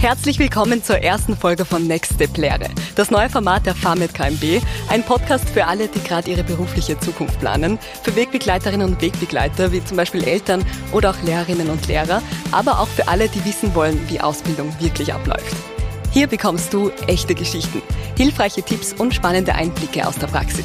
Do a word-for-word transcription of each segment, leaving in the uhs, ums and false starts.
Herzlich willkommen zur ersten Folge von Next Step Lehre, das neue Format der Fahrmed K M B, ein Podcast für alle, die gerade ihre berufliche Zukunft planen, für Wegbegleiterinnen und Wegbegleiter, wie zum Beispiel Eltern oder auch Lehrerinnen und Lehrer, aber auch für alle, die wissen wollen, wie Ausbildung wirklich abläuft. Hier bekommst du echte Geschichten, hilfreiche Tipps und spannende Einblicke aus der Praxis.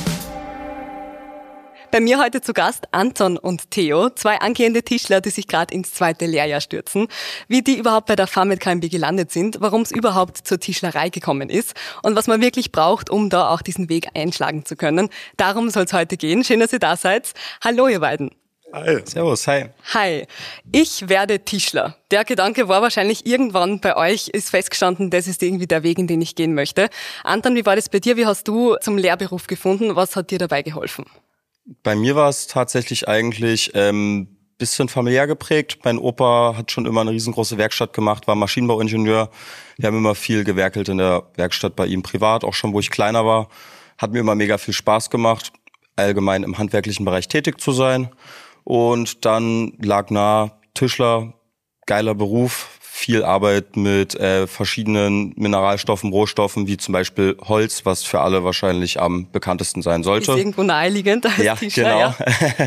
Bei mir heute zu Gast Anton und Theo, zwei angehende Tischler, die sich gerade ins zweite Lehrjahr stürzen. Wie die überhaupt bei der Fahrmed K M B gelandet sind, warum es überhaupt zur Tischlerei gekommen ist und was man wirklich braucht, um da auch diesen Weg einschlagen zu können. Darum soll es heute gehen. Schön, dass ihr da seid. Hallo ihr beiden. Hi. Servus, hi. Hi. Ich werde Tischler. Der Gedanke war wahrscheinlich irgendwann bei euch, ist festgestanden, das ist irgendwie der Weg, in den ich gehen möchte. Anton, wie war das bei dir? Wie hast du zum Lehrberuf gefunden? Was hat dir dabei geholfen? Bei mir war es tatsächlich eigentlich ähm, bisschen familiär geprägt. Mein Opa hat schon immer eine riesengroße Werkstatt gemacht, war Maschinenbauingenieur. Wir haben immer viel gewerkelt in der Werkstatt bei ihm privat, auch schon wo ich kleiner war. Hat mir immer mega viel Spaß gemacht, allgemein im handwerklichen Bereich tätig zu sein. Und dann lag nahe, Tischler, geiler Beruf, viel Arbeit mit äh, verschiedenen Mineralstoffen, Rohstoffen, wie zum Beispiel Holz, was für alle wahrscheinlich am bekanntesten sein sollte. Ist irgendwo naheliegend als ja, Tischler, genau. Ja,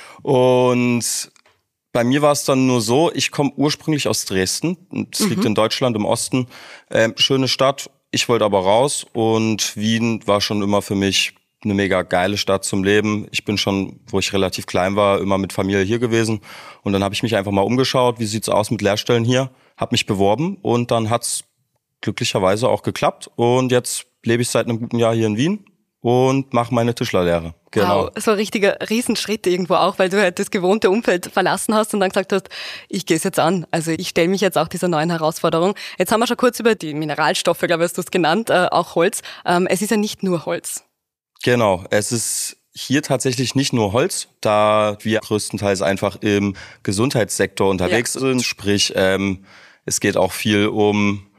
Und bei mir war es dann nur so, ich komme ursprünglich aus Dresden, es mhm. liegt in Deutschland im Osten, äh, schöne Stadt, ich wollte aber raus und Wien war schon immer für mich eine mega geile Stadt zum Leben. Ich bin schon, wo ich relativ klein war, immer mit Familie hier gewesen und dann habe ich mich einfach mal umgeschaut, wie sieht's aus mit Lehrstellen hier, habe mich beworben und dann hat's glücklicherweise auch geklappt und jetzt lebe ich seit einem guten Jahr hier in Wien und mache meine Tischlerlehre. Genau. Wow, so ein richtiger Riesenschritt irgendwo auch, weil du halt das gewohnte Umfeld verlassen hast und dann gesagt hast, ich gehe es jetzt an. Also ich stelle mich jetzt auch dieser neuen Herausforderung. Jetzt haben wir schon kurz über die Mineralstoffe, glaube ich, hast du es genannt, äh, auch Holz. Ähm, es ist ja nicht nur Holz. Genau, es ist hier tatsächlich nicht nur Holz, da wir größtenteils einfach im Gesundheitssektor unterwegs ja. sind. Sprich, ähm, es geht auch viel um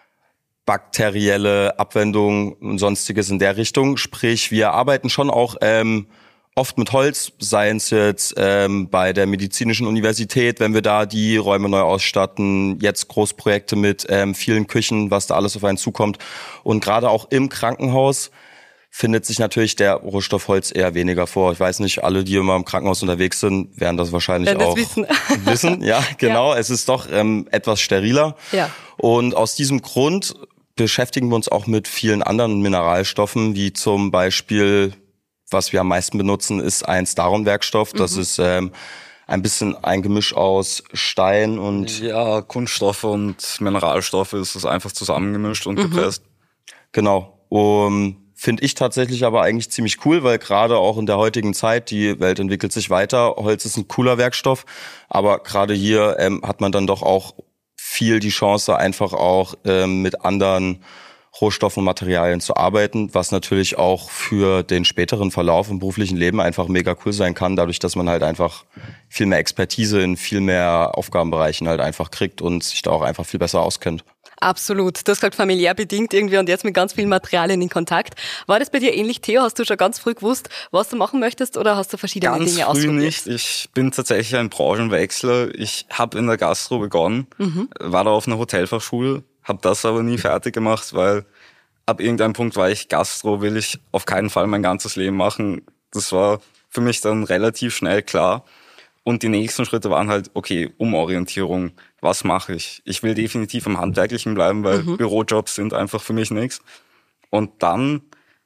bakterielle Abwendungen und Sonstiges in der Richtung. Sprich, wir arbeiten schon auch ähm, oft mit Holz, sei es jetzt ähm, bei der medizinischen Universität, wenn wir da die Räume neu ausstatten, jetzt Großprojekte mit ähm, vielen Küchen, was da alles auf einen zukommt. Und gerade auch im Krankenhaus findet sich natürlich der Rohstoff Holz eher weniger vor. Ich weiß nicht, alle, die immer im Krankenhaus unterwegs sind, werden das wahrscheinlich werden auch das wissen. wissen. Ja, genau. Ja. Es ist doch ähm, etwas steriler. Ja. Und aus diesem Grund beschäftigen wir uns auch mit vielen anderen Mineralstoffen, wie zum Beispiel, was wir am meisten benutzen, ist ein Staron-Werkstoff. Das mhm. ist ähm, ein bisschen ein Gemisch aus Stein und... Ja, Kunststoffe und Mineralstoffe ist es einfach zusammengemischt und mhm. gepresst. Genau. Um, Finde ich tatsächlich aber eigentlich ziemlich cool, weil gerade auch in der heutigen Zeit, die Welt entwickelt sich weiter, Holz ist ein cooler Werkstoff, aber gerade hier ähm, hat man dann doch auch viel die Chance, einfach auch ähm, mit anderen Rohstoffen und Materialien zu arbeiten, was natürlich auch für den späteren Verlauf im beruflichen Leben einfach mega cool sein kann, dadurch, dass man halt einfach viel mehr Expertise in viel mehr Aufgabenbereichen halt einfach kriegt und sich da auch einfach viel besser auskennt. Absolut. Du hast gesagt, familiär bedingt irgendwie und jetzt mit ganz vielen Materialien in Kontakt. War das bei dir ähnlich, Theo? Hast du schon ganz früh gewusst, was du machen möchtest oder hast du verschiedene ganz Dinge ausprobiert? ausprobiert? Ganz früh nicht. Ich bin tatsächlich ein Branchenwechsler. Ich habe in der Gastro begonnen, mhm. war da auf einer Hotelfachschule, habe das aber nie fertig gemacht, weil ab irgendeinem Punkt war ich Gastro, will ich auf keinen Fall mein ganzes Leben machen. Das war für mich dann relativ schnell klar. Und die nächsten Schritte waren halt, okay, Umorientierung. Was mache ich? Ich will definitiv im Handwerklichen bleiben, weil mhm. Bürojobs sind einfach für mich nichts. Und dann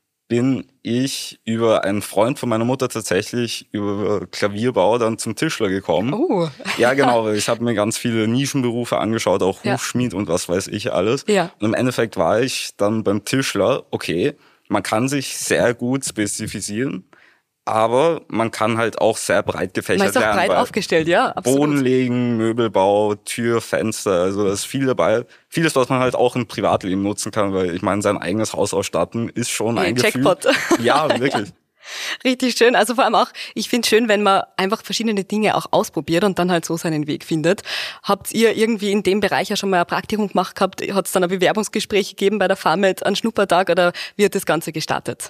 bin ich über einen Freund von meiner Mutter tatsächlich über Klavierbau dann zum Tischler gekommen. Oh. Ja, genau. Ich habe mir ganz viele Nischenberufe angeschaut, auch ja. Hufschmied und was weiß ich alles. Ja. Und im Endeffekt war ich dann beim Tischler, okay, man kann sich sehr gut spezifizieren, aber man kann halt auch sehr breit gefächert man ist auch lernen. breit aufgestellt, ja, absolut. Bodenlegen, Möbelbau, Tür, Fenster, also da ist viel dabei. Vieles, was man halt auch im Privatleben nutzen kann, weil ich meine, sein eigenes Haus ausstatten ist schon ja, ein Gefühl. Jackpot. Ja, wirklich. Richtig schön. Also vor allem auch, ich finde es schön, wenn man einfach verschiedene Dinge auch ausprobiert und dann halt so seinen Weg findet. Habt ihr irgendwie in dem Bereich ja schon mal ein Praktikum gemacht gehabt? Hat es dann ein Bewerbungsgespräch gegeben bei der Fahrmed, einen Schnuppertag oder wie hat das Ganze gestartet?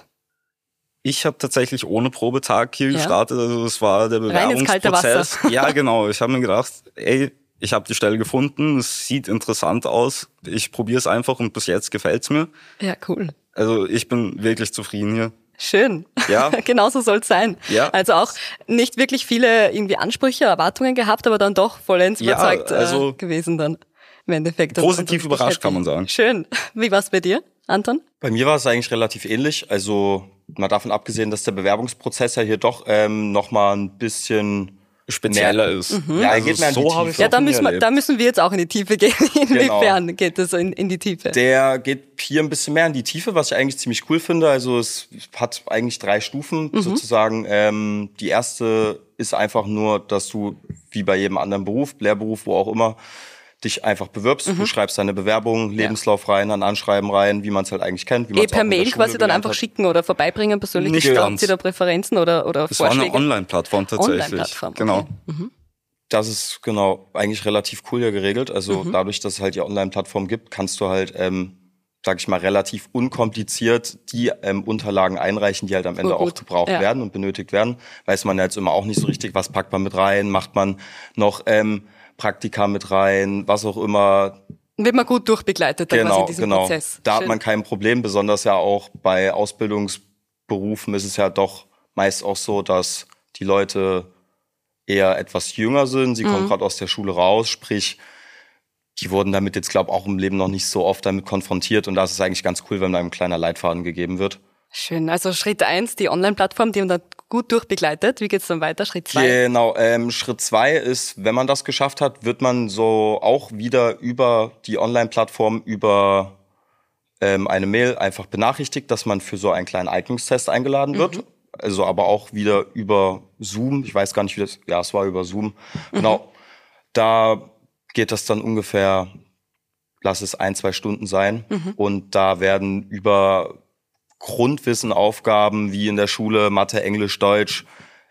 Ich habe tatsächlich ohne Probetag hier ja. gestartet, also das war der Rein ins kalte Bewerbungsprozess. Wasser. Ja, genau. Ich habe mir gedacht, ey, ich habe die Stelle gefunden, es sieht interessant aus, ich probiere es einfach und bis jetzt gefällt's mir. Ja, cool. Also ich bin wirklich zufrieden hier. Schön. Ja. Genauso soll es sein. Ja. Also auch nicht wirklich viele irgendwie Ansprüche, Erwartungen gehabt, aber dann doch vollends Ja, überzeugt also äh, gewesen dann im Endeffekt. positiv und, und überrascht, kann man sagen. Schön. Wie war's bei dir, Anton? Bei mir war es eigentlich relativ ähnlich. Also mal davon abgesehen, dass der Bewerbungsprozess ja hier doch ähm, nochmal ein bisschen spezieller mehr, ist. Mhm. Ja, also geht mehr in die so habe Tiefe. ich Ja, da müssen, wir, da müssen wir jetzt auch in die Tiefe gehen. Inwiefern genau. geht es in, in die Tiefe? Der geht hier ein bisschen mehr in die Tiefe, was ich eigentlich ziemlich cool finde. Also es hat eigentlich drei Stufen mhm. sozusagen. Ähm, die erste ist einfach nur, dass du, wie bei jedem anderen Beruf, Lehrberuf, wo auch immer, dich einfach bewirbst. Mhm. Du schreibst deine Bewerbung, Lebenslauf rein, ein Anschreiben rein, wie man es halt eigentlich kennt. Wie eh per Mail quasi dann einfach hat. Schicken oder vorbeibringen persönlich? Nicht ganz. Habt ihr da Präferenzen oder, oder das Vorschläge? Das war eine Online-Plattform tatsächlich. Online-Plattform, okay. Genau. Mhm. Das ist genau eigentlich relativ cool ja geregelt. Also mhm. dadurch, dass es halt die Online-Plattform gibt, kannst du halt, ähm, sag ich mal, relativ unkompliziert die ähm, Unterlagen einreichen, die halt am Ende oh, auch gebraucht ja. werden und benötigt werden. Weiß man ja jetzt immer auch nicht so richtig, was packt man mit rein, macht man noch ähm, Praktika mit rein, was auch immer. Wird man gut durchbegleitet dann genau, quasi in diesem genau. Prozess. Da Schön. hat man kein Problem, besonders ja auch bei Ausbildungsberufen ist es ja doch meist auch so, dass die Leute eher etwas jünger sind. Sie mhm. kommen gerade aus der Schule raus, sprich, die wurden damit jetzt, glaube ich, auch im Leben noch nicht so oft damit konfrontiert. Und das ist eigentlich ganz cool, wenn da ein kleiner Leitfaden gegeben wird. Schön. Also Schritt eins, die Online-Plattform, die man da gut durchbegleitet. Wie geht's dann weiter? Schritt zwei? Genau. Ähm, Schritt zwei ist, wenn man das geschafft hat, wird man so auch wieder über die Online-Plattform, über ähm, eine Mail einfach benachrichtigt, dass man für so einen kleinen Eignungstest eingeladen wird. Mhm. Also aber auch wieder über Zoom. Ich weiß gar nicht, wie das... Ja, es war über Zoom. Mhm. Genau. Da geht das dann ungefähr, lass es ein, zwei Stunden sein. Mhm. Und da werden über Grundwissenaufgaben wie in der Schule, Mathe, Englisch, Deutsch,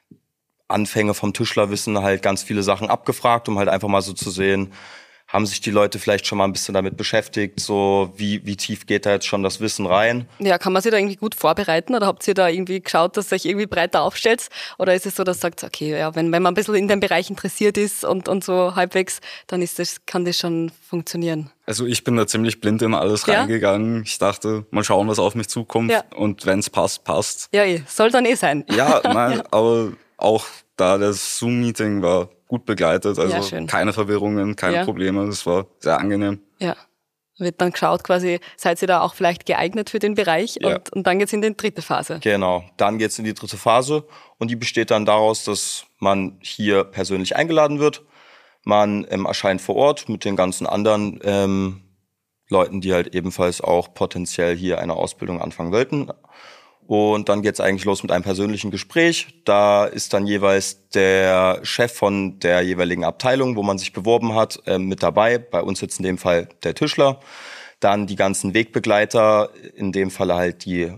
Anfänge vom Tischlerwissen, halt ganz viele Sachen abgefragt, um halt einfach mal so zu sehen, haben sich die Leute vielleicht schon mal ein bisschen damit beschäftigt, so wie wie tief geht da jetzt schon das Wissen rein? Ja, kann man sich da irgendwie gut vorbereiten oder habt ihr da irgendwie geschaut, dass ihr euch irgendwie breiter aufstellt? Oder ist es so, dass ihr sagt, okay, ja, wenn wenn man ein bisschen in dem Bereich interessiert ist und und so halbwegs, dann ist das kann das schon funktionieren? Also ich bin da ziemlich blind in alles ja? reingegangen. Ich dachte, mal schauen, was auf mich zukommt. Ja. Und wenn es passt, passt. Ja, eh. Soll dann eh sein. Ja, nein, ja. aber auch da das Zoom-Meeting war gut begleitet, also ja, keine Verwirrungen, keine ja. Probleme, das war sehr angenehm. Ja, wird dann geschaut quasi, seid ihr da auch vielleicht geeignet für den Bereich ja. und, und dann geht's in die dritte Phase. Genau, dann geht's in die dritte Phase und die besteht dann daraus, dass man hier persönlich eingeladen wird, man ähm, erscheint vor Ort mit den ganzen anderen ähm, Leuten, die halt ebenfalls auch potenziell hier eine Ausbildung anfangen wollten. Und dann geht's eigentlich los mit einem persönlichen Gespräch. Da ist dann jeweils der Chef von der jeweiligen Abteilung, wo man sich beworben hat, äh, mit dabei. Bei uns jetzt in dem Fall der Tischler. Dann die ganzen Wegbegleiter, in dem Falle halt die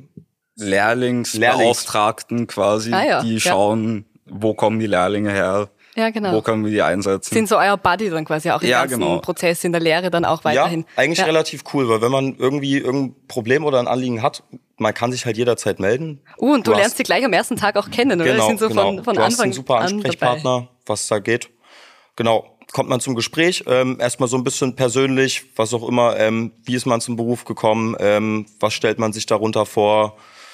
Lehrlingsbeauftragten Lehrlings. quasi, ah, ja. die schauen, ja. wo kommen die Lehrlinge her. Ja, genau. Wo können wir die einsetzen? Sind so euer Buddy dann quasi auch im ja, ganzen genau. Prozess in der Lehre dann auch weiterhin? Ja, eigentlich ja. relativ cool, weil wenn man irgendwie irgendein Problem oder ein Anliegen hat, man kann sich halt jederzeit melden. Uh, und du, du lernst sie gleich am ersten Tag auch kennen, oder? Genau, Die sind so genau. von, von du Anfang hast einen super Ansprechpartner, was da geht. Genau, kommt man zum Gespräch, ähm, erstmal so ein bisschen persönlich, was auch immer, ähm, wie ist man zum Beruf gekommen, ähm, was stellt man sich darunter vor.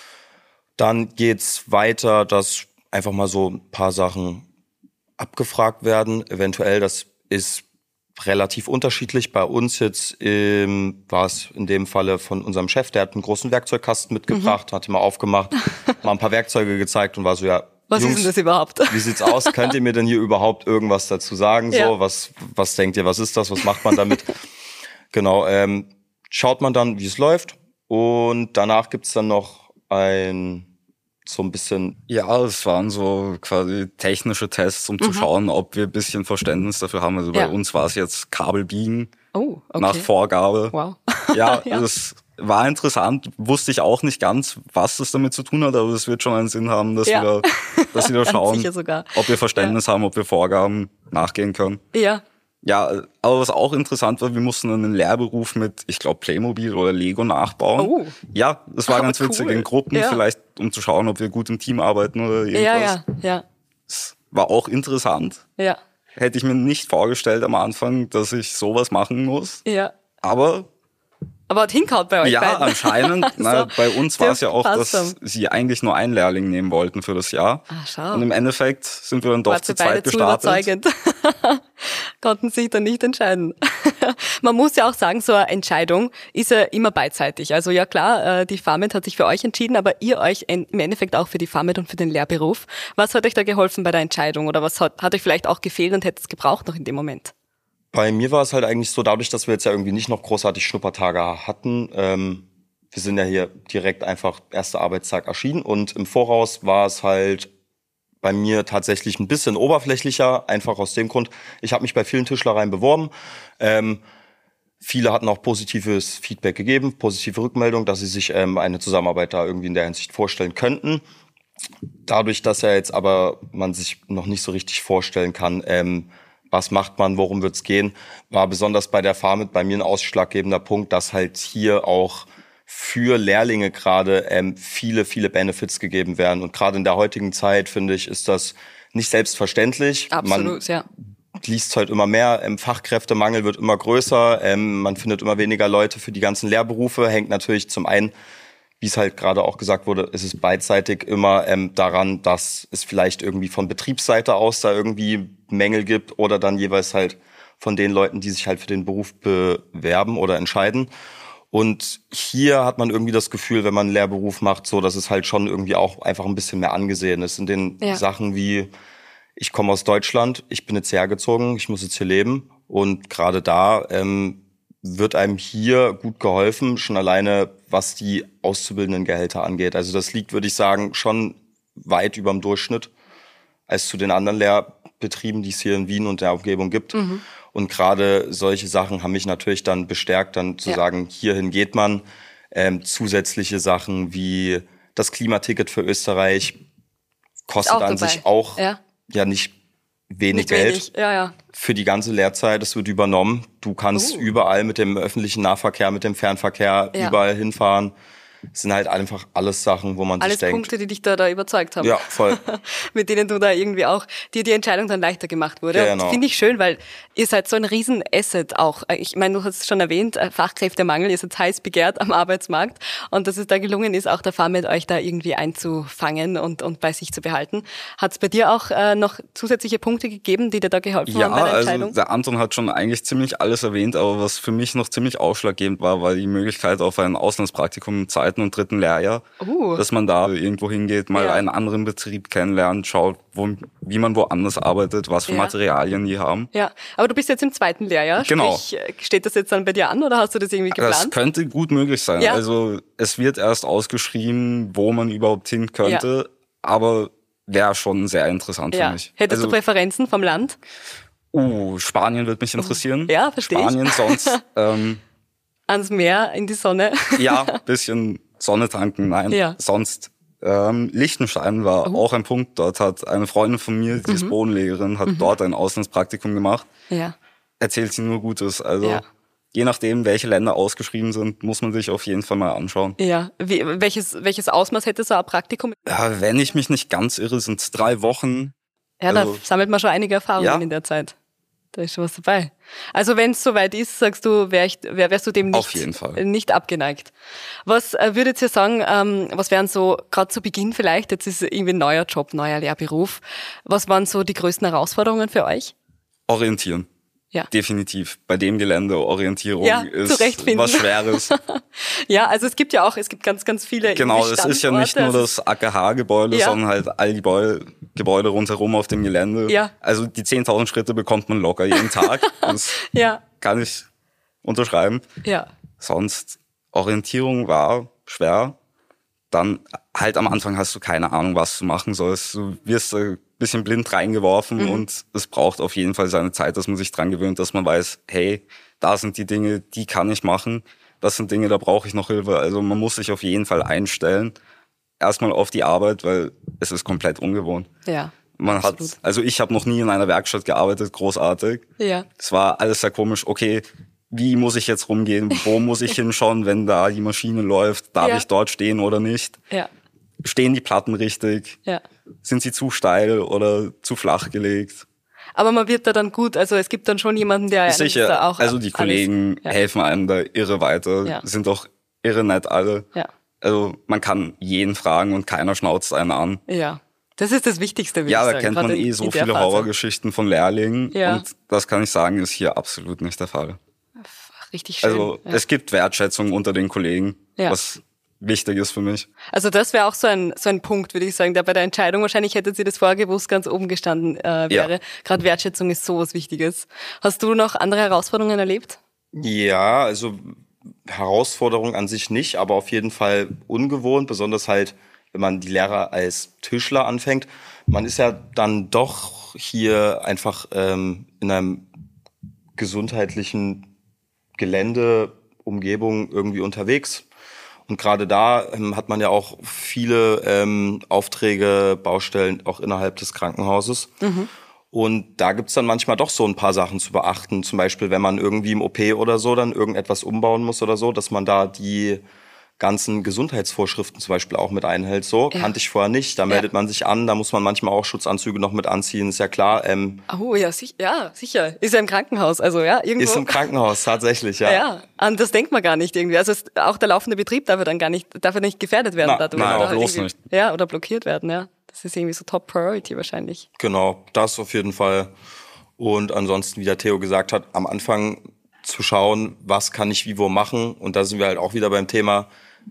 Dann geht's weiter, dass einfach mal so ein paar Sachen abgefragt werden, eventuell, das ist relativ unterschiedlich. Bei uns jetzt ähm, war es in dem Falle von unserem Chef, der hat einen großen Werkzeugkasten mitgebracht, mhm. hat ihn mal aufgemacht, mal ein paar Werkzeuge gezeigt und war so, ja, was Jungs, ist denn das überhaupt? Wie sieht's aus? Könnt ihr mir denn hier überhaupt irgendwas dazu sagen? So, ja. was was denkt ihr, was ist das? Was macht man damit? Genau, ähm, schaut man dann, wie es läuft und danach gibt's dann noch ein so ein bisschen... Ja, es waren so quasi technische Tests, um mhm. zu schauen, ob wir ein bisschen Verständnis dafür haben. Also ja. bei uns war es jetzt Kabel biegen oh, okay. nach Vorgabe. Wow. Ja, ja, das war interessant. Wusste ich auch nicht ganz, was das damit zu tun hat, aber es wird schon einen Sinn haben, dass, ja. wir, da, dass wir da schauen, ob wir Verständnis ja. haben, ob wir Vorgaben nachgehen können. Ja. Ja, aber was auch interessant war, wir mussten einen Lehrberuf mit, ich glaube, Playmobil oder Lego nachbauen. Oh. Ja, das war aber ganz cool. witzig in Gruppen, ja. vielleicht um zu schauen, ob wir gut im Team arbeiten oder irgendwas. Ja, ja, ja. Das war auch interessant. Ja. hätte ich mir nicht vorgestellt am Anfang, dass ich sowas machen muss. Ja. Aber Aber hat hingehauen bei euch ja, beiden. anscheinend. Also, na, bei uns war es ja auch, passt dass schon. sie eigentlich nur einen Lehrling nehmen wollten für das Jahr. Ah, schau. Und im Endeffekt sind wir dann doch Wart zu ihr beide zweit zu gestartet. überzeugend. Konnten sich dann nicht entscheiden. Man muss ja auch sagen, so eine Entscheidung ist ja immer beidseitig. Also ja klar, äh, die Pharmed hat sich für euch entschieden, aber ihr euch en- im Endeffekt auch für die Pharmed und für den Lehrberuf. Was hat euch da geholfen bei der Entscheidung oder was hat, hat euch vielleicht auch gefehlt und hättet es gebraucht noch in dem Moment? Bei mir war es halt eigentlich so, dadurch, dass wir jetzt ja irgendwie nicht noch großartig Schnuppertage hatten, ähm, wir sind ja hier direkt einfach erster Arbeitstag erschienen und im Voraus war es halt bei mir tatsächlich ein bisschen oberflächlicher, einfach aus dem Grund, ich habe mich bei vielen Tischlereien beworben, ähm, viele hatten auch positives Feedback gegeben, positive Rückmeldung, dass sie sich ähm, eine Zusammenarbeit da irgendwie in der Hinsicht vorstellen könnten. Dadurch, dass ja jetzt aber man sich noch nicht so richtig vorstellen kann, ähm, was macht man, worum wird's gehen, war besonders bei der Pharmed bei mir ein ausschlaggebender Punkt, dass halt hier auch für Lehrlinge gerade ähm, viele, viele Benefits gegeben werden. Und gerade in der heutigen Zeit, finde ich, ist das nicht selbstverständlich. Absolut, man ja. liest halt immer mehr, ähm, Fachkräftemangel wird immer größer, ähm, man findet immer weniger Leute für die ganzen Lehrberufe, hängt natürlich zum einen, wie es halt gerade auch gesagt wurde, ist es beidseitig immer ähm, daran, dass es vielleicht irgendwie von Betriebsseite aus da irgendwie Mängel gibt oder dann jeweils halt von den Leuten, die sich halt für den Beruf bewerben oder entscheiden. Und hier hat man irgendwie das Gefühl, wenn man einen Lehrberuf macht, so, dass es halt schon irgendwie auch einfach ein bisschen mehr angesehen ist. In den Ja. Sachen wie, ich komme aus Deutschland, ich bin jetzt hergezogen, ich muss jetzt hier leben. Und gerade da ähm, wird einem hier gut geholfen, schon alleine, was die auszubildenden Gehälter angeht. Also das liegt, würde ich sagen, schon weit über dem Durchschnitt als zu den anderen Lehrbetrieben, die es hier in Wien und der Umgebung gibt. Mhm. Und gerade solche Sachen haben mich natürlich dann bestärkt, dann zu Ja. sagen, hierhin geht man. Ähm, zusätzliche Sachen wie das Klimaticket für Österreich kostet auch an dabei. sich auch Ja. ja nicht wenig Nicht Geld. wenig. Ja, ja. Für die ganze Lehrzeit, es wird übernommen. Du kannst Oh. überall mit dem öffentlichen Nahverkehr, mit dem Fernverkehr Ja. überall hinfahren. Das sind halt einfach alles Sachen, wo man Alles sich denkt, Punkte, die dich da, da überzeugt haben. ja, voll. Mit denen du da irgendwie auch, dir die Entscheidung dann leichter gemacht wurde. Genau. Finde ich schön, weil ihr seid so ein Riesen-Asset auch. Ich meine, du hast es schon erwähnt, Fachkräftemangel ist jetzt heiß begehrt am Arbeitsmarkt und dass es da gelungen ist, auch der Pharmed euch da irgendwie einzufangen und, und bei sich zu behalten. Hat es bei dir auch äh, noch zusätzliche Punkte gegeben, die dir da geholfen Ja, haben bei der also Entscheidung? der Anton hat schon eigentlich ziemlich alles erwähnt, aber was für mich noch ziemlich ausschlaggebend war, war die Möglichkeit auf ein Auslandspraktikum im zweiten und dritten Lehrjahr, Uh. dass man da irgendwo hingeht, mal Ja. einen anderen Betrieb kennenlernt, schaut, wo, wie man woanders arbeitet, was für Ja. Materialien die haben. Ja, aber du bist jetzt im zweiten Lehrjahr. Genau. Sprich, äh, steht das jetzt dann bei dir an oder hast du das irgendwie Das geplant? könnte gut möglich sein. Ja. Also es wird erst ausgeschrieben, wo man überhaupt hin könnte, aber wäre schon sehr interessant Ja. für mich. Hättest also, du Präferenzen vom Land? uh, Spanien wird mich interessieren. Ja, verstehe ich. Spanien sonst, ähm, Ans Meer, in die Sonne. ja, bisschen Sonne tanken, nein. Ja. Sonst ähm, Liechtenstein war auch ein Punkt. Dort hat eine Freundin von mir, die ist Bodenlegerin, hat dort ein Auslandspraktikum gemacht. Ja. Erzählt sie nur Gutes. Also Ja. je nachdem, welche Länder ausgeschrieben sind, muss man sich auf jeden Fall mal anschauen. Ja. Wie, welches, welches Ausmaß hätte so ein Praktikum? Ja, wenn ich mich nicht ganz irre, sind es drei Wochen. Ja, Also- da sammelt man schon einige Erfahrungen Ja. in der Zeit. Da ist schon was dabei. Also wenn es soweit ist, sagst du, wär ich, wär, wärst du dem nicht, Auf jeden Fall. nicht abgeneigt. Was äh, würdet ihr sagen, ähm, was wären so, gerade zu Beginn vielleicht, jetzt ist irgendwie ein neuer Job, neuer Lehrberuf, was waren so die größten Herausforderungen für euch? Orientieren. Ja. Definitiv. Bei dem Gelände Orientierung Ja, ist zurechtfinden. was Schweres. Ja, also es gibt ja auch, es gibt ganz, ganz viele Genau, irgendwie es ist ja nicht nur Standorte. das A K H-Gebäude, Ja. sondern halt all die Gebäude, Gebäude rundherum auf dem Gelände. Ja. Also die zehntausend Schritte bekommt man locker jeden Tag. Das Ja, kann ich unterschreiben. ja, Sonst, Orientierung war schwer. Dann halt am Anfang hast du keine Ahnung, was du machen sollst. Du wirst ein bisschen blind reingeworfen Mhm. und es braucht auf jeden Fall seine Zeit, dass man sich dran gewöhnt, dass man weiß, hey, da sind die Dinge, die kann ich machen. Das sind Dinge, da brauche ich noch Hilfe. Also man muss sich auf jeden Fall einstellen. Erstmal auf die Arbeit, weil es ist komplett ungewohnt. ja. Man Absolut. hat, also ich habe noch nie in einer Werkstatt gearbeitet, großartig. Ja. Es war alles sehr komisch. Okay, wie muss ich jetzt rumgehen? Wo muss ich hinschauen, wenn da die Maschine läuft? Darf Ja. ich dort stehen oder nicht? Ja, Stehen die Platten richtig? ja. Sind sie zu steil oder zu flach gelegt? Aber man wird da dann gut, also es gibt dann schon jemanden, der Sicher, da auch also die Kollegen ja. helfen einem da irre weiter, ja. sind auch irre nett alle. Ja. Also man kann jeden fragen und keiner schnauzt einen an. Ja, das ist das Wichtigste, würde ja, ich da sagen. kennt man Gerade eh in, so in viele Phase. Horrorgeschichten von Lehrlingen Ja. und das kann ich sagen, ist hier absolut nicht der Fall. Richtig schön. Also ja. es gibt Wertschätzung unter den Kollegen, Ja. was wichtig ist für mich. Also das wäre auch so ein so ein Punkt, würde ich sagen, der bei der Entscheidung, wahrscheinlich hättet ihr das vorher gewusst, ganz oben gestanden äh, wäre. Ja. Gerade Wertschätzung ist so was Wichtiges. Hast du noch andere Herausforderungen erlebt? Ja, also Herausforderung an sich nicht, aber auf jeden Fall ungewohnt, besonders halt, wenn man die Lehre als Tischler anfängt. Man ist ja dann doch hier einfach ähm, in einem gesundheitlichen Gelände, Umgebung irgendwie unterwegs. Und gerade da ähm, hat man ja auch viele ähm, Aufträge, Baustellen auch innerhalb des Krankenhauses. Mhm. Und da gibt's dann manchmal doch so ein paar Sachen zu beachten. Zum Beispiel, wenn man irgendwie im O P oder so dann irgendetwas umbauen muss oder so, dass man da die ganzen Gesundheitsvorschriften zum Beispiel auch mit einhält. So Ja. kannte ich vorher nicht. Da meldet Ja. man sich an, da muss man manchmal auch Schutzanzüge noch mit anziehen, ist ja klar. Ähm, Oh ja, sich, ja, sicher. Ist ja im Krankenhaus, also ja, irgendwo. ist im Krankenhaus tatsächlich, ja. Ja, an das denkt man gar nicht irgendwie. Also es, auch der laufende Betrieb darf ja dann gar nicht, darf ja nicht gefährdet werden Na, dadurch. nein, oder auch halt bloß irgendwie- nicht. Ja, oder blockiert werden, ja. Das ist irgendwie so Top Priority wahrscheinlich. Genau, das auf jeden Fall. Und ansonsten, wie der Theo gesagt hat, am Anfang zu schauen, was kann ich wie wo machen. Und da sind wir halt auch wieder beim Thema,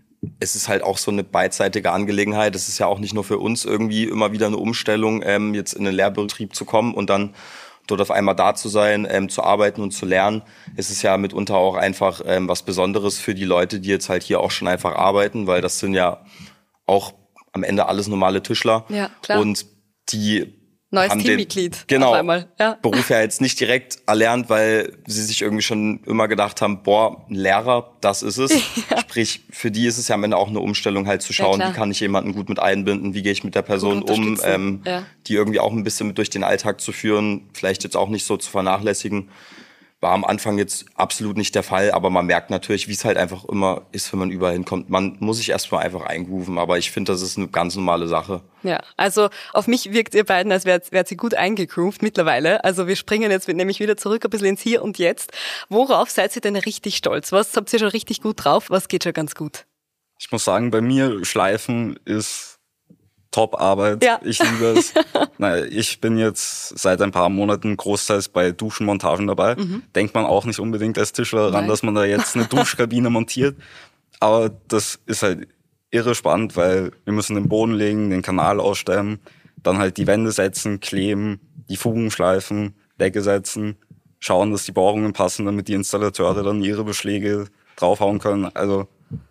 es ist halt auch so eine beidseitige Angelegenheit. Es ist ja auch nicht nur für uns irgendwie immer wieder eine Umstellung, ähm, jetzt in den Lehrbetrieb zu kommen und dann dort auf einmal da zu sein, ähm, zu arbeiten und zu lernen. Es ist ja mitunter auch einfach ähm, was Besonderes für die Leute, die jetzt halt hier auch schon einfach arbeiten, weil das sind ja auch am Ende alles normale Tischler. Ja, klar. Und die Neues haben Teammitglied. Den, genau, auf einmal. Ja. Beruf ja jetzt nicht direkt erlernt, weil sie sich irgendwie schon immer gedacht haben, boah, ein Lehrer, das ist es. Ja. Sprich, für die ist es ja am Ende auch eine Umstellung, halt zu schauen, klar. wie kann ich jemanden gut mit einbinden, wie gehe ich mit der Person Gut um, unterstützen. ähm, Ja. die irgendwie auch ein bisschen mit durch den Alltag zu führen, vielleicht jetzt auch nicht so zu vernachlässigen. War am Anfang jetzt absolut nicht der Fall, aber man merkt natürlich, wie es halt einfach immer ist, wenn man überall hinkommt. Man muss sich erstmal einfach eingrooven, aber ich finde, das ist eine ganz normale Sache. Ja, also auf mich wirkt ihr beiden, als wärt, wärt sie gut eingegroovt mittlerweile. Also wir springen jetzt nämlich wieder zurück ein bisschen ins Hier und Jetzt. Worauf seid ihr denn richtig stolz? Was habt ihr schon richtig gut drauf? Was geht schon ganz gut? Ich muss sagen, bei mir Schleifen ist Top-Arbeit. Ja. Ich liebe es. Naja, ich bin jetzt seit ein paar Monaten großteils bei Duschenmontagen dabei. Mhm. Denkt man auch nicht unbedingt als Tischler daran, Nein. dass man da jetzt eine Duschkabine montiert. Aber das ist halt irre spannend, weil wir müssen den Boden legen, den Kanal ausstellen, dann halt die Wände setzen, kleben, die Fugen schleifen, Decke setzen, schauen, dass die Bohrungen passen, damit die Installateure dann ihre Beschläge draufhauen können. Also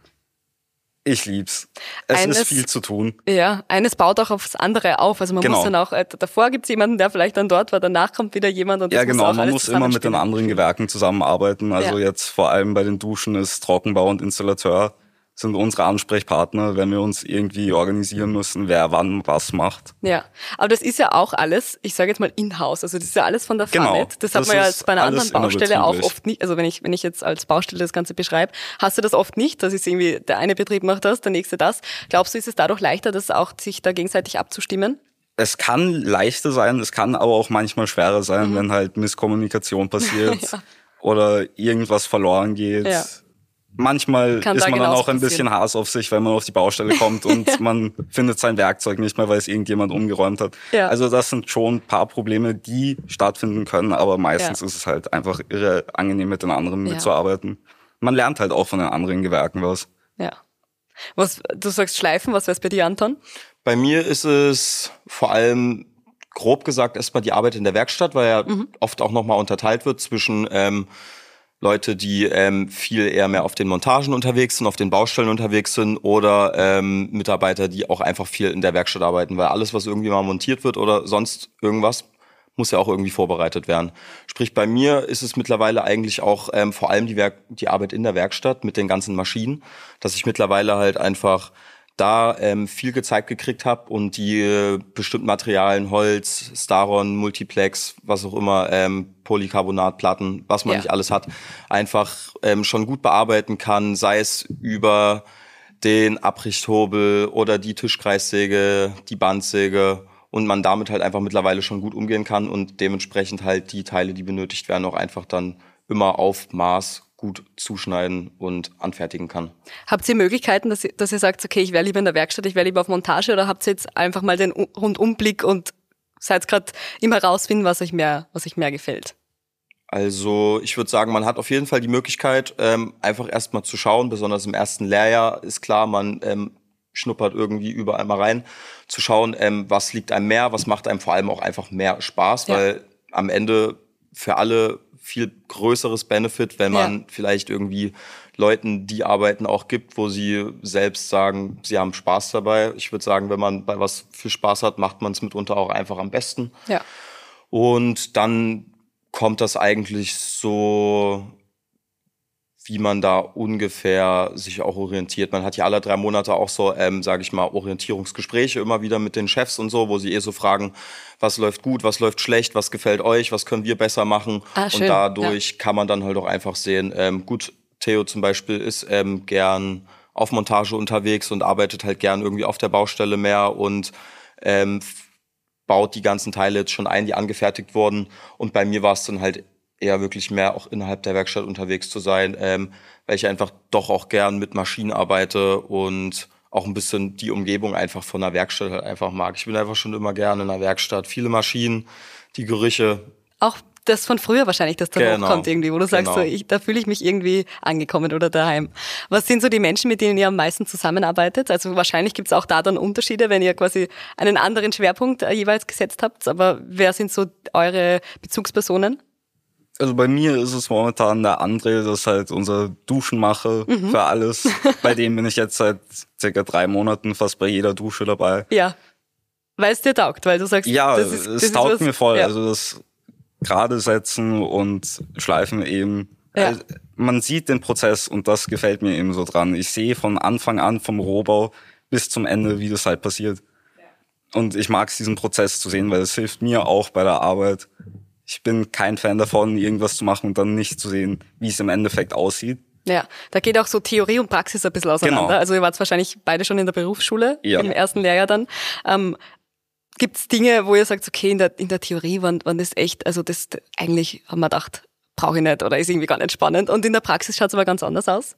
ich lieb's. Es Eines- ist viel zu tun. Ja, eines baut auch aufs andere auf. Also man Genau. muss dann auch, äh, davor gibt's jemanden, der vielleicht dann dort war, danach kommt wieder jemand und das Ja, genau. muss auch Man alles muss immer mit den zusammenspielen. anderen Gewerken zusammenarbeiten. Also Ja. jetzt vor allem bei den Duschen ist Trockenbau und Installateur sind unsere Ansprechpartner, wenn wir uns irgendwie organisieren müssen, wer wann was macht. Ja, aber das ist ja auch alles, ich sage jetzt mal in-house, also das ist ja alles von der Genau, Fanet. Das hat das man ja ist jetzt bei einer alles anderen Baustelle auch innerbetrieblich. oft nicht, also wenn ich wenn ich jetzt als Baustelle das Ganze beschreibe, hast du das oft nicht, dass ist irgendwie der eine Betrieb macht das, der nächste das. Glaubst du, ist es dadurch leichter, das auch sich da gegenseitig abzustimmen? Es kann leichter sein, es kann aber auch manchmal schwerer sein, Mhm. wenn halt Misskommunikation passiert oder irgendwas verloren geht. Ja. Manchmal Kann ist da man dann genauso auch ein bisschen passieren. Hass auf sich, wenn man auf die Baustelle kommt und man findet sein Werkzeug nicht mehr, weil es irgendjemand umgeräumt hat. Ja. Also das sind schon ein paar Probleme, die stattfinden können, aber meistens Ja. ist es halt einfach irre angenehm, mit den anderen Ja. mitzuarbeiten. Man lernt halt auch von den anderen Gewerken was. Ja. Was du sagst Schleifen, was wär's bei dir, Anton? Bei mir ist es vor allem grob gesagt erstmal die Arbeit in der Werkstatt, weil ja Mhm. oft auch nochmal unterteilt wird zwischen ähm, Leute, die ähm, viel eher mehr auf den Montagen unterwegs sind, auf den Baustellen unterwegs sind oder ähm, Mitarbeiter, die auch einfach viel in der Werkstatt arbeiten, weil alles, was irgendwie mal montiert wird oder sonst irgendwas, muss ja auch irgendwie vorbereitet werden. Sprich, bei mir ist es mittlerweile eigentlich auch ähm, vor allem die, Werk die Arbeit in der Werkstatt mit den ganzen Maschinen, dass ich mittlerweile halt einfach da ähm, viel gezeigt gekriegt habe und die äh, bestimmten Materialien, Holz, Staron, Multiplex, was auch immer, ähm, Polycarbonatplatten, was man Ja. nicht alles hat, einfach ähm, schon gut bearbeiten kann, sei es über den Abrichthobel oder die Tischkreissäge, die Bandsäge und man damit halt einfach mittlerweile schon gut umgehen kann und dementsprechend halt die Teile, die benötigt werden, auch einfach dann immer auf Maß gut zuschneiden und anfertigen kann. Habt ihr Möglichkeiten, dass ihr, dass ihr sagt, okay, ich wäre lieber in der Werkstatt, ich wäre lieber auf Montage, oder habt ihr jetzt einfach mal den Rundumblick und seid gerade im Herausfinden, was euch mehr, was euch mehr gefällt? Also ich würde sagen, man hat auf jeden Fall die Möglichkeit, ähm, einfach erstmal zu schauen, besonders im ersten Lehrjahr ist klar, man ähm, schnuppert irgendwie überall mal rein, zu schauen, ähm, was liegt einem mehr, was macht einem vor allem auch einfach mehr Spaß, Ja. weil am Ende für alle viel größeres Benefit, wenn man Ja. vielleicht irgendwie Leuten die Arbeiten auch gibt, wo sie selbst sagen, sie haben Spaß dabei. Ich würde sagen, wenn man bei was viel Spaß hat, macht man es mitunter auch einfach am besten. Ja. Und dann kommt das eigentlich so, wie man da ungefähr sich auch orientiert. Man hat ja alle drei Monate auch so, ähm, sage ich mal, Orientierungsgespräche immer wieder mit den Chefs und so, wo sie eh so fragen, was läuft gut, was läuft schlecht, was gefällt euch, was können wir besser machen. Ah, schön. Und dadurch ja. kann man dann halt auch einfach sehen, ähm, gut, Theo zum Beispiel ist ähm, gern auf Montage unterwegs und arbeitet halt gern irgendwie auf der Baustelle mehr und ähm, baut die ganzen Teile jetzt schon ein, die angefertigt wurden. Und bei mir war es dann halt eher wirklich mehr auch innerhalb der Werkstatt unterwegs zu sein, ähm, weil ich einfach doch auch gern mit Maschinen arbeite und auch ein bisschen die Umgebung einfach von der Werkstatt halt einfach mag. Ich bin einfach schon immer gerne in der Werkstatt. Viele Maschinen, die Gerüche. Auch das von früher wahrscheinlich, das da Genau. hochkommt irgendwie, wo du sagst, Genau. so, ich, da fühle ich mich irgendwie angekommen oder daheim. Was sind so die Menschen, mit denen ihr am meisten zusammenarbeitet? Also wahrscheinlich gibt es auch da dann Unterschiede, wenn ihr quasi einen anderen Schwerpunkt äh, jeweils gesetzt habt. Aber wer sind so eure Bezugspersonen? Also bei mir ist es momentan der André, das ist halt unser Duschenmacher Mhm. für alles. Bei dem bin ich jetzt seit circa drei Monaten fast bei jeder Dusche dabei. Ja, weil es dir taugt, weil du sagst, Ja, das ist, es das ist taugt was, mir voll. Ja. Also das gerade setzen und schleifen eben. Ja. Also man sieht den Prozess und das gefällt mir eben so dran. Ich sehe von Anfang an vom Rohbau bis zum Ende, wie das halt passiert. Und ich mag es, diesen Prozess zu sehen, weil es hilft mir auch bei der Arbeit. Ich bin kein Fan davon, irgendwas zu machen und dann nicht zu sehen, wie es im Endeffekt aussieht. Ja, da geht auch so Theorie und Praxis ein bisschen auseinander. Genau. Also ihr wart wahrscheinlich beide schon in der Berufsschule, Ja. im ersten Lehrjahr dann. Ähm, Gibt es Dinge, wo ihr sagt, okay, in der, in der Theorie waren, waren das echt, also das eigentlich haben wir gedacht, brauche ich nicht oder ist irgendwie gar nicht spannend. Und in der Praxis schaut es aber ganz anders aus.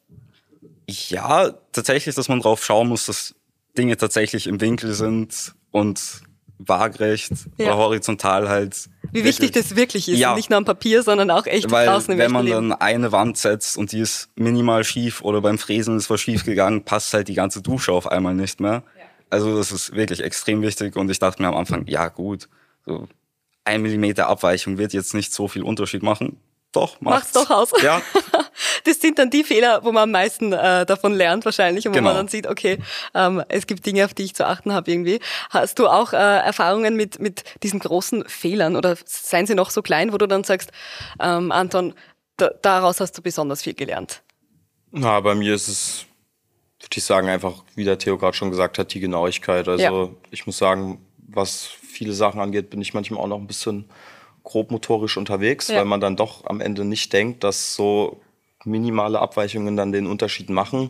Ja, tatsächlich, dass man drauf schauen muss, dass Dinge tatsächlich im Winkel sind und waagrecht Ja. oder horizontal halt. Wie wichtig das wirklich ist. Ja. Nicht nur am Papier, sondern auch echt Weil draußen im wenn echten man Leben. dann eine Wand setzt und die ist minimal schief oder beim Fräsen ist was schief gegangen, passt halt die ganze Dusche auf einmal nicht mehr. Also das ist wirklich extrem wichtig und ich dachte mir am Anfang, ja gut, so ein Millimeter Abweichung wird jetzt nicht so viel Unterschied machen. Doch, Macht's macht's. doch aus. Ja, Das sind dann die Fehler, wo man am meisten äh, davon lernt wahrscheinlich und wo Genau. man dann sieht, okay, ähm, es gibt Dinge, auf die ich zu achten habe irgendwie. Hast du auch äh, Erfahrungen mit mit diesen großen Fehlern oder seien sie noch so klein, wo du dann sagst, ähm, Anton, da, daraus hast du besonders viel gelernt? Na, bei mir ist es, würde ich sagen, einfach, wie der Theo gerade schon gesagt hat, die Genauigkeit. Also Ja. ich muss sagen, was viele Sachen angeht, bin ich manchmal auch noch ein bisschen grobmotorisch unterwegs, Ja. weil man dann doch am Ende nicht denkt, dass so minimale Abweichungen dann den Unterschied machen.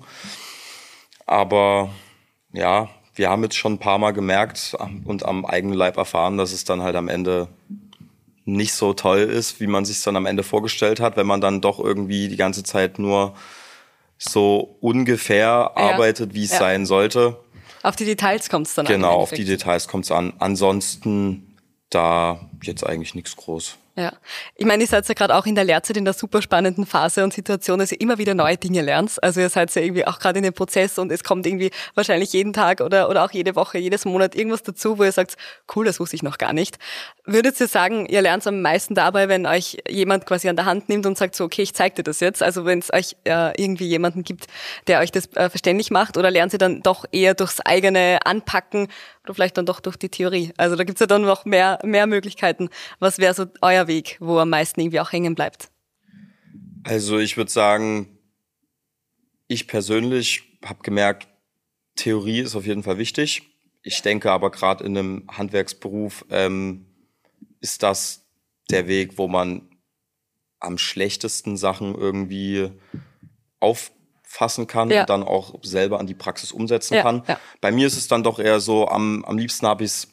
Aber ja, wir haben jetzt schon ein paar Mal gemerkt und am eigenen Leib erfahren, dass es dann halt am Ende nicht so toll ist, wie man sich dann am Ende vorgestellt hat, wenn man dann doch irgendwie die ganze Zeit nur so ungefähr Ja. arbeitet, wie es Ja. sein sollte. Auf die Details kommt es dann an. im Genau, auf die Endeffekt. Details kommt es an. Ansonsten da jetzt eigentlich nichts groß. Ja, ich meine, ihr seid ja gerade auch in der Lehrzeit in der super spannenden Phase und Situation, dass ihr immer wieder neue Dinge lernt. Also ihr seid ja irgendwie auch gerade in dem Prozess und es kommt irgendwie wahrscheinlich jeden Tag oder oder auch jede Woche, jedes Monat irgendwas dazu, wo ihr sagt, cool, das wusste ich noch gar nicht. Würdet ihr sagen, ihr lernt am meisten dabei, wenn euch jemand quasi an der Hand nimmt und sagt so, okay, ich zeig dir das jetzt. Also wenn es euch äh, irgendwie jemanden gibt, der euch das äh, verständlich macht, oder lernt ihr dann doch eher durchs eigene Anpacken oder vielleicht dann doch durch die Theorie? Also da gibt's ja dann noch mehr mehr Möglichkeiten. Was wäre so euer Weg, wo am meisten irgendwie auch hängen bleibt? Also ich würde sagen, ich persönlich habe gemerkt, Theorie ist auf jeden Fall wichtig. Ich denke aber gerade in einem Handwerksberuf ähm, ist das der Weg, wo man am schlechtesten Sachen irgendwie auffassen kann Ja. und dann auch selber an die Praxis umsetzen Ja, kann. ja. Bei mir ist es dann doch eher so, am, am liebsten habe ich es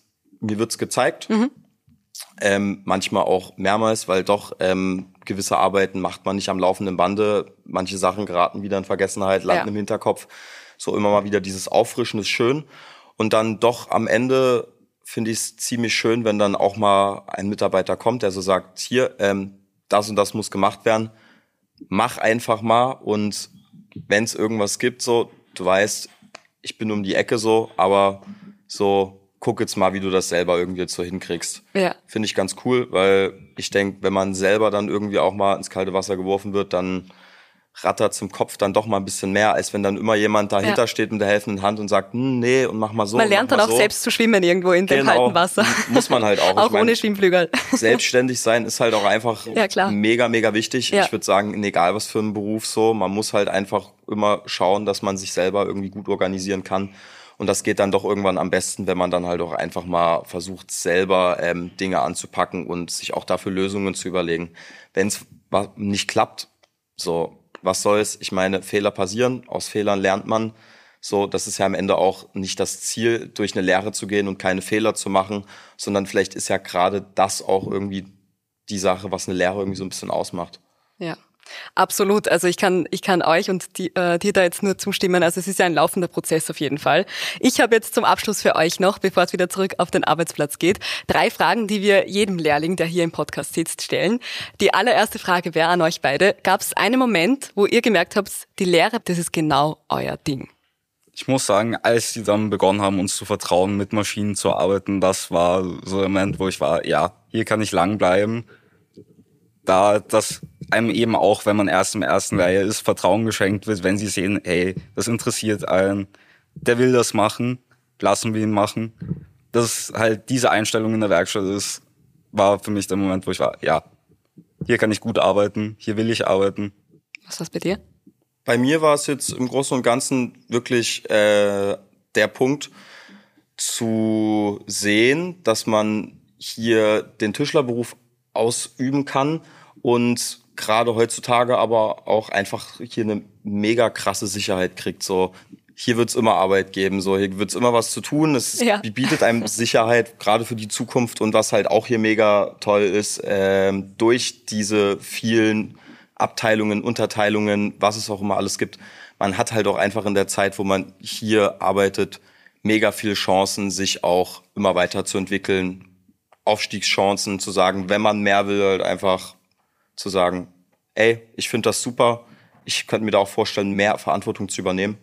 mir wird's gezeigt. Mhm. Ähm, manchmal auch mehrmals, weil doch ähm, gewisse Arbeiten macht man nicht am laufenden Bande. Manche Sachen geraten wieder in Vergessenheit, landen ja. im Hinterkopf. So immer mal wieder dieses Auffrischen ist schön. Und dann doch am Ende finde ich es ziemlich schön, wenn dann auch mal ein Mitarbeiter kommt, der so sagt, hier, ähm, das und das muss gemacht werden. Mach einfach mal, und wenn es irgendwas gibt, so, du weißt, ich bin um die Ecke so, aber so, guck jetzt mal, wie du das selber irgendwie jetzt so hinkriegst. Ja. Finde ich ganz cool, weil ich denke, wenn man selber dann irgendwie auch mal ins kalte Wasser geworfen wird, dann rattert zum Kopf dann doch mal ein bisschen mehr, als wenn dann immer jemand dahinter ja. steht mit der helfenden Hand und sagt, hm, nee, und mach mal so. Man lernt dann auch so. Selbst zu schwimmen irgendwo in dem kalten Wasser. Muss man halt auch. Auch ich mein, ohne Schwimmflügel. Selbstständig sein ist halt auch einfach ja, klar. mega, mega wichtig. Ja. Ich würde sagen, egal was für ein Beruf so, man muss halt einfach immer schauen, dass man sich selber irgendwie gut organisieren kann. Und das geht dann doch irgendwann am besten, wenn man dann halt auch einfach mal versucht, selber ähm, Dinge anzupacken und sich auch dafür Lösungen zu überlegen. Wenn es nicht klappt, so, was soll's? Ich meine, Fehler passieren, aus Fehlern lernt man. So, das ist ja am Ende auch nicht das Ziel, durch eine Lehre zu gehen und keine Fehler zu machen, sondern vielleicht ist ja gerade das auch irgendwie die Sache, was eine Lehre irgendwie so ein bisschen ausmacht. Ja. Absolut. Also ich kann ich kann euch und die, äh, dir da jetzt nur zustimmen. Also es ist ja ein laufender Prozess auf jeden Fall. Ich habe jetzt zum Abschluss für euch noch, bevor es wieder zurück auf den Arbeitsplatz geht, drei Fragen, die wir jedem Lehrling, der hier im Podcast sitzt, stellen. Die allererste Frage wäre an euch beide: Gab es einen Moment, wo ihr gemerkt habt, die Lehre, das ist genau euer Ding? Ich muss sagen, als die dann begonnen haben, uns zu vertrauen, mit Maschinen zu arbeiten, das war so der Moment, wo ich war, ja, hier kann ich lang bleiben. Da das einem eben auch, wenn man erst im ersten Lehrjahr ist, Vertrauen geschenkt wird, wenn sie sehen, hey, das interessiert einen, der will das machen, lassen wir ihn machen. Dass halt diese Einstellung in der Werkstatt ist, war für mich der Moment, wo ich war, ja, hier kann ich gut arbeiten, hier will ich arbeiten. Was ist das bei dir? Bei mir war es jetzt im Großen und Ganzen wirklich äh, der Punkt zu sehen, dass man hier den Tischlerberuf ausüben kann und gerade heutzutage aber auch einfach hier eine mega krasse Sicherheit kriegt. So, hier wird's immer Arbeit geben, so, hier wird's immer was zu tun. Es ja. bietet einem Sicherheit, gerade für die Zukunft. Und was halt auch hier mega toll ist, ähm, durch diese vielen Abteilungen, Unterteilungen, was es auch immer alles gibt, man hat halt auch einfach in der Zeit, wo man hier arbeitet, mega viele Chancen, sich auch immer weiterzuentwickeln, Aufstiegschancen, zu sagen, wenn man mehr will, halt einfach zu sagen, ey, ich finde das super, ich könnte mir da auch vorstellen, mehr Verantwortung zu übernehmen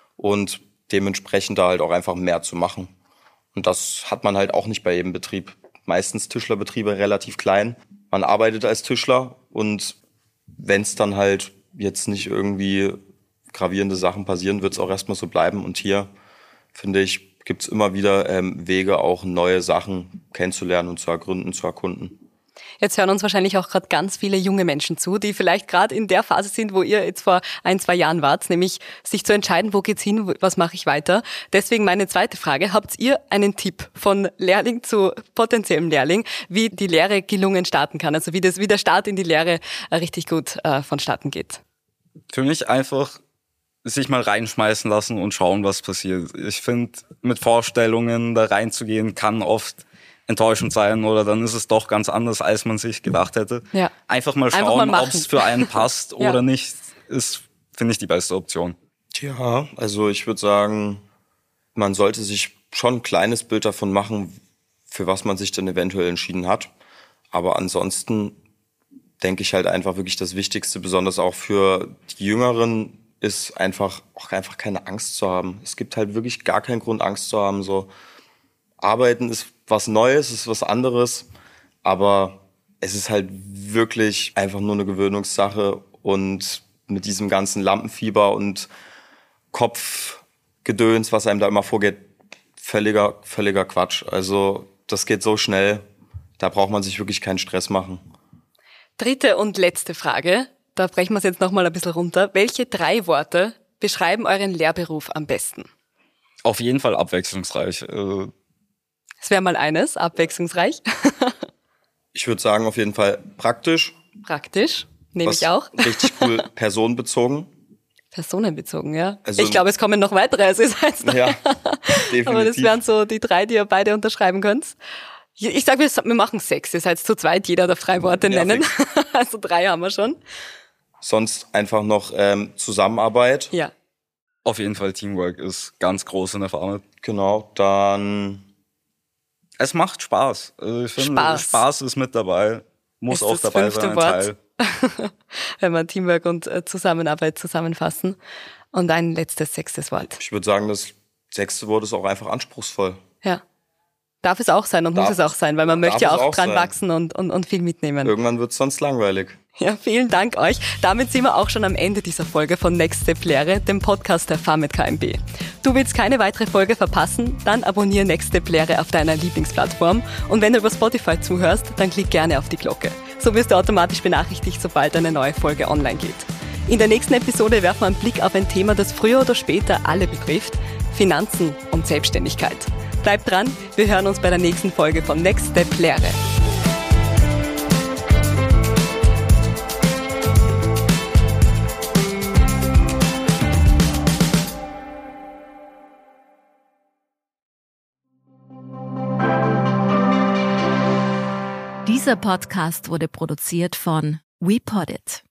und dementsprechend da halt auch einfach mehr zu machen. Und das hat man halt auch nicht bei jedem Betrieb. Meistens Tischlerbetriebe relativ klein. Man arbeitet als Tischler und wenn es dann halt jetzt nicht irgendwie gravierende Sachen passieren, wird es auch erstmal so bleiben. Und hier, finde ich, gibt es immer wieder ähm, Wege, auch neue Sachen kennenzulernen und zu ergründen, zu erkunden. Jetzt hören uns wahrscheinlich auch gerade ganz viele junge Menschen zu, die vielleicht gerade in der Phase sind, wo ihr jetzt vor ein, zwei Jahren wart, nämlich sich zu entscheiden, wo geht's hin, was mache ich weiter. Deswegen meine zweite Frage: Habt ihr einen Tipp von Lehrling zu potenziellem Lehrling, wie die Lehre gelungen starten kann? Also wie das, wie der Start in die Lehre richtig gut äh, vonstatten geht? Für mich einfach sich mal reinschmeißen lassen und schauen, was passiert. Ich finde, mit Vorstellungen da reinzugehen, kann oft enttäuschend sein oder dann ist es doch ganz anders, als man sich gedacht hätte. Ja. Einfach mal schauen, ob es für einen passt ja. oder nicht, ist, finde ich, die beste Option. Ja, also ich würde sagen, man sollte sich schon ein kleines Bild davon machen, für was man sich dann eventuell entschieden hat. Aber ansonsten denke ich halt einfach wirklich das Wichtigste, besonders auch für die Jüngeren, ist einfach auch einfach keine Angst zu haben. Es gibt halt wirklich gar keinen Grund, Angst zu haben. So, Arbeiten ist was Neues, ist was anderes, aber es ist halt wirklich einfach nur eine Gewöhnungssache und mit diesem ganzen Lampenfieber und Kopfgedöns, was einem da immer vorgeht, völliger, völliger Quatsch. Also das geht so schnell, da braucht man sich wirklich keinen Stress machen. Dritte und letzte Frage, da brechen wir es jetzt nochmal ein bisschen runter. Welche drei Worte beschreiben euren Lehrberuf am besten? Auf jeden Fall abwechslungsreich. Das wäre mal eines, abwechslungsreich. Ich würde sagen, auf jeden Fall praktisch. Praktisch, nehme ich auch. Richtig cool, personenbezogen. Personenbezogen, ja. Also, ich glaube, es kommen noch weitere, als es heißt. Ja. definitiv. Aber das wären so die drei, die ihr beide unterschreiben könnt. Ich sage, wir machen sechs. Ihr seid zu zweit, jeder darf drei Worte Ja, nennen. fix. Also drei haben wir schon. Sonst einfach noch ähm, Zusammenarbeit. Ja. Auf jeden Fall Teamwork ist ganz groß in der Pharma. Genau, dann Es macht Spaß. Also ich finde, Spaß. Spaß ist mit dabei. Muss Ist auch das dabei fünfte sein, ein Wort. Teil. Wenn wir Teamwork und äh, Zusammenarbeit zusammenfassen. Und ein letztes, sechstes Wort. ich würde sagen, das sechste Wort ist auch einfach anspruchsvoll. Ja. Darf es auch sein und Darf- muss es auch sein, weil man möchte ja darf auch es auch dran sein. wachsen und, und, und viel mitnehmen. Irgendwann wird es sonst langweilig. Ja, vielen Dank euch. Damit sind wir auch schon am Ende dieser Folge von Next Step Lehre, dem Podcast der Pharmet K M B. Du willst keine weitere Folge verpassen? Dann abonniere Next Step Lehre auf deiner Lieblingsplattform. Und wenn du über Spotify zuhörst, dann klick gerne auf die Glocke. So wirst du automatisch benachrichtigt, sobald eine neue Folge online geht. In der nächsten Episode werfen wir einen Blick auf ein Thema, das früher oder später alle betrifft: Finanzen und Selbstständigkeit. Bleibt dran, wir hören uns bei der nächsten Folge von Next Step Lehre. Dieser Podcast wurde produziert von WePoddit.